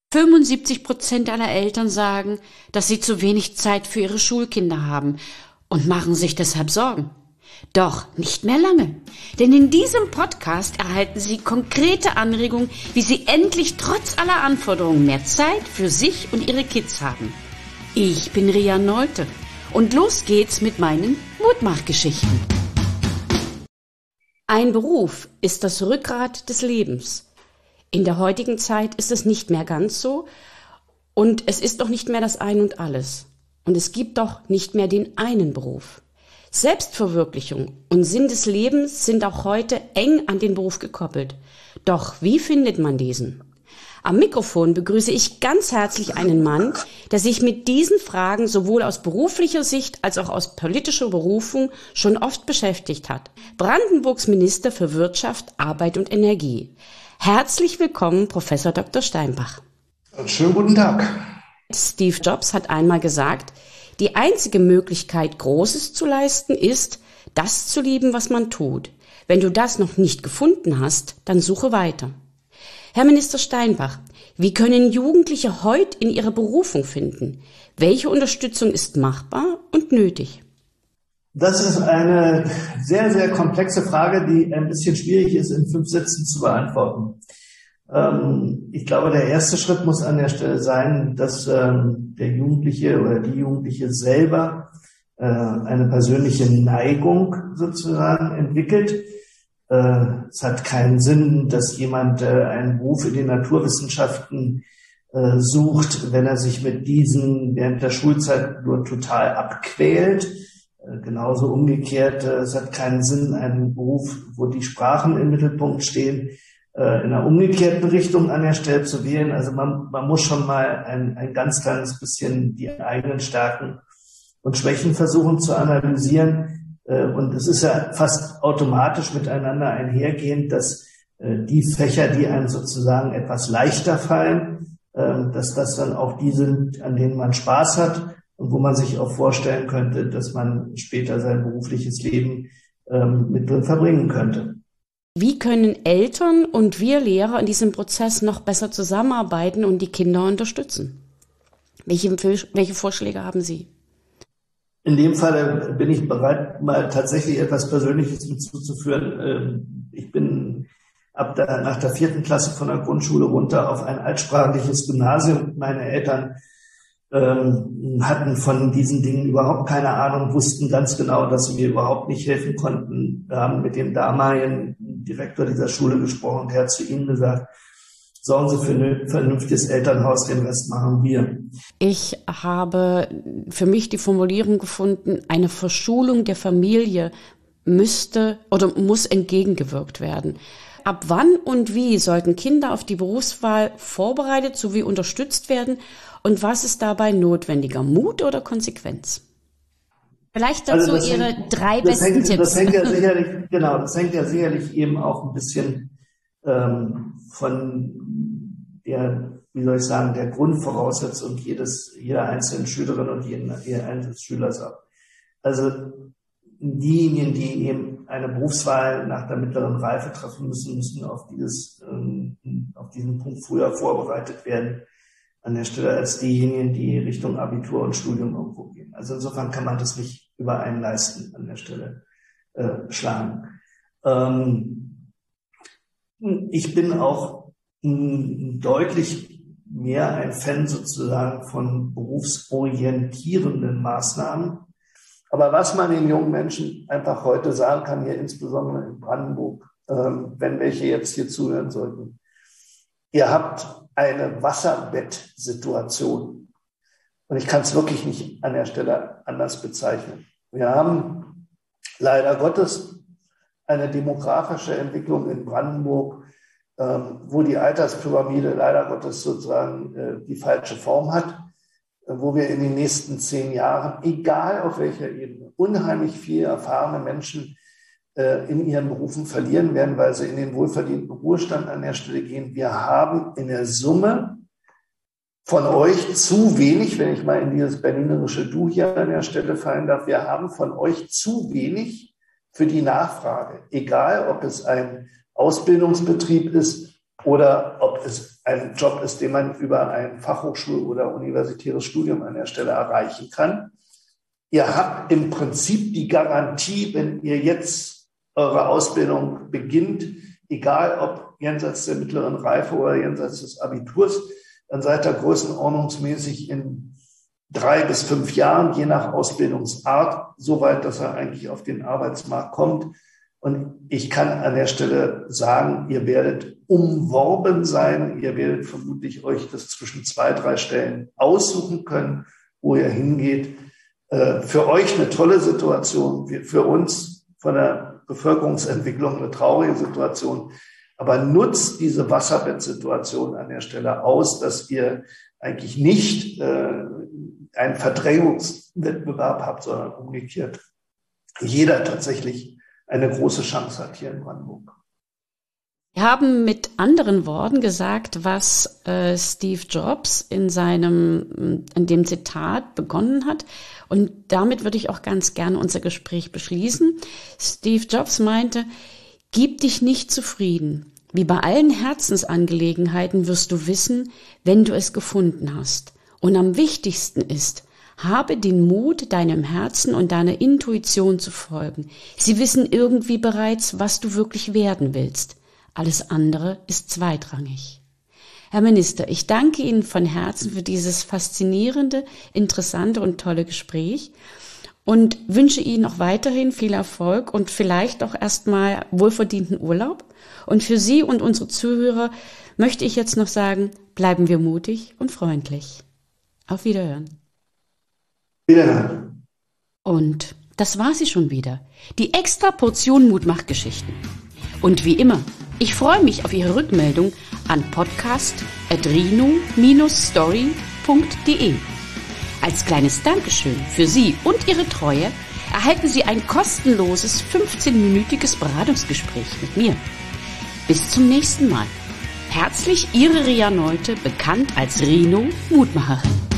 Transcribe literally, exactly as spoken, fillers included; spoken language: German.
fünfundsiebzig Prozent aller Eltern sagen, dass sie zu wenig Zeit für ihre Schulkinder haben und machen sich deshalb Sorgen. Doch nicht mehr lange, denn in diesem Podcast erhalten Sie konkrete Anregungen, wie Sie endlich trotz aller Anforderungen mehr Zeit für sich und Ihre Kids haben. Ich bin Ria Nolte und los geht's mit meinen Mutmachgeschichten. Ein Beruf ist das Rückgrat des Lebens. In der heutigen Zeit ist es nicht mehr ganz so und es ist doch nicht mehr das Ein und Alles. Und es gibt doch nicht mehr den einen Beruf. Selbstverwirklichung und Sinn des Lebens sind auch heute eng an den Beruf gekoppelt. Doch wie findet man diesen? Am Mikrofon begrüße ich ganz herzlich einen Mann, der sich mit diesen Fragen sowohl aus beruflicher Sicht als auch aus politischer Berufung schon oft beschäftigt hat. Brandenburgs Minister für Wirtschaft, Arbeit und Energie. Herzlich willkommen, Professor Doktor Steinbach. Schönen guten Tag. Steve Jobs hat einmal gesagt, die einzige Möglichkeit, Großes zu leisten, ist, das zu lieben, was man tut. Wenn du das noch nicht gefunden hast, dann suche weiter. Herr Minister Steinbach, wie können Jugendliche heute in ihre Berufung finden? Welche Unterstützung ist machbar und nötig? Das ist eine sehr, sehr komplexe Frage, die ein bisschen schwierig ist, in fünf Sätzen zu beantworten. Ähm, ich glaube, der erste Schritt muss an der Stelle sein, dass ähm, der Jugendliche oder die Jugendliche selber äh, eine persönliche Neigung sozusagen entwickelt. Äh, es hat keinen Sinn, dass jemand äh, einen Beruf in den Naturwissenschaften äh, sucht, wenn er sich mit diesen während der Schulzeit nur total abquält. Äh, genauso umgekehrt, äh, es hat keinen Sinn, einen Beruf, wo die Sprachen im Mittelpunkt stehen, in einer umgekehrten Richtung an der Stelle zu wählen. Also man, man muss schon mal ein, ein ganz kleines bisschen die eigenen Stärken und Schwächen versuchen zu analysieren. Und es ist ja fast automatisch miteinander einhergehend, dass die Fächer, die einem sozusagen etwas leichter fallen, dass das dann auch die sind, an denen man Spaß hat und wo man sich auch vorstellen könnte, dass man später sein berufliches Leben mit drin verbringen könnte. Wie können Eltern und wir Lehrer in diesem Prozess noch besser zusammenarbeiten und die Kinder unterstützen? Welche, welche Vorschläge haben Sie? In dem Fall bin ich bereit, mal tatsächlich etwas Persönliches hinzuzuführen. Ich bin ab der, nach der vierten Klasse von der Grundschule runter auf ein altsprachliches Gymnasium. Meine Eltern ähm, hatten von diesen Dingen überhaupt keine Ahnung, wussten ganz genau, dass sie mir überhaupt nicht helfen konnten. Wir haben mit dem damaligen Direktor dieser Schule gesprochen, der hat zu ihnen gesagt, sorgen Sie für ein vernünftiges Elternhaus, den Rest machen wir. Ich habe für mich die Formulierung gefunden, eine Verschulung der Familie müsste oder muss entgegengewirkt werden. Ab wann und wie sollten Kinder auf die Berufswahl vorbereitet sowie unterstützt werden und was ist dabei notwendiger, Mut oder Konsequenz? Vielleicht dazu also Ihre hängt, drei besten hängt, Tipps. Das hängt ja sicherlich, genau, das hängt ja sicherlich eben auch ein bisschen ähm, von der, wie soll ich sagen, der Grundvoraussetzung jedes, jeder einzelnen Schülerin und jeden, jeden einzelnen Schülers ab. Also diejenigen, die eben eine Berufswahl nach der mittleren Reife treffen müssen, müssen auf dieses, ähm, auf diesen Punkt früher vorbereitet werden an der Stelle als diejenigen, die Richtung Abitur und Studium irgendwo gehen. Also insofern kann man das nicht über einen leisten an der Stelle äh, schlagen. Ähm, ich bin auch mh, deutlich mehr ein Fan sozusagen von berufsorientierenden Maßnahmen. Aber was man den jungen Menschen einfach heute sagen kann, hier insbesondere in Brandenburg, ähm, wenn welche jetzt hier zuhören sollten, ihr habt eine Wasserbettsituation. Und ich kann es wirklich nicht an der Stelle anders bezeichnen. Wir haben leider Gottes eine demografische Entwicklung in Brandenburg, ähm, wo die Alterspyramide leider Gottes sozusagen äh, die falsche Form hat, äh, wo wir in den nächsten zehn Jahren, egal auf welcher Ebene, unheimlich viele erfahrene Menschen in ihren Berufen verlieren werden, weil sie in den wohlverdienten Ruhestand an der Stelle gehen. Wir haben in der Summe von euch zu wenig, wenn ich mal in dieses berlinerische Du hier an der Stelle fallen darf, wir haben von euch zu wenig für die Nachfrage. Egal, ob es ein Ausbildungsbetrieb ist oder ob es ein Job ist, den man über ein Fachhochschul- oder universitäres Studium an der Stelle erreichen kann. Ihr habt im Prinzip die Garantie, wenn ihr jetzt eure Ausbildung beginnt, egal ob jenseits der mittleren Reife oder jenseits des Abiturs, dann seid ihr größenordnungsmäßig in drei bis fünf Jahren, je nach Ausbildungsart, so weit, dass er eigentlich auf den Arbeitsmarkt kommt. Und ich kann an der Stelle sagen, ihr werdet umworben sein. Ihr werdet vermutlich euch das zwischen zwei, drei Stellen aussuchen können, wo ihr hingeht. Für euch eine tolle Situation, für uns von der Bevölkerungsentwicklung eine traurige Situation. Aber nutzt diese Wasserbettsituation an der Stelle aus, dass ihr eigentlich nicht äh, einen Verdrängungswettbewerb habt, sondern umgekehrt jeder tatsächlich eine große Chance hat hier in Brandenburg. Wir haben mit anderen Worten gesagt, was äh, Steve Jobs in seinem, in dem Zitat begonnen hat. Und damit würde ich auch ganz gerne unser Gespräch beschließen. Steve Jobs meinte, gib dich nicht zufrieden. Wie bei allen Herzensangelegenheiten wirst du wissen, wenn du es gefunden hast. Und am wichtigsten ist, habe den Mut, deinem Herzen und deiner Intuition zu folgen. Sie wissen irgendwie bereits, was du wirklich werden willst. Alles andere ist zweitrangig. Herr Minister, ich danke Ihnen von Herzen für dieses faszinierende, interessante und tolle Gespräch und wünsche Ihnen auch weiterhin viel Erfolg und vielleicht auch erstmal wohlverdienten Urlaub. Und für Sie und unsere Zuhörer möchte ich jetzt noch sagen, bleiben wir mutig und freundlich. Auf Wiederhören. Wiederhören. Und das war sie schon wieder. Die extra Portion Mutmachgeschichten. Und wie immer, ich freue mich auf Ihre Rückmeldung an podcast at rino dash story punkt de. Als kleines Dankeschön für Sie und Ihre Treue erhalten Sie ein kostenloses fünfzehnminütiges Beratungsgespräch mit mir. Bis zum nächsten Mal. Herzlich Ihre Ria Neute, bekannt als Rino Mutmacherin.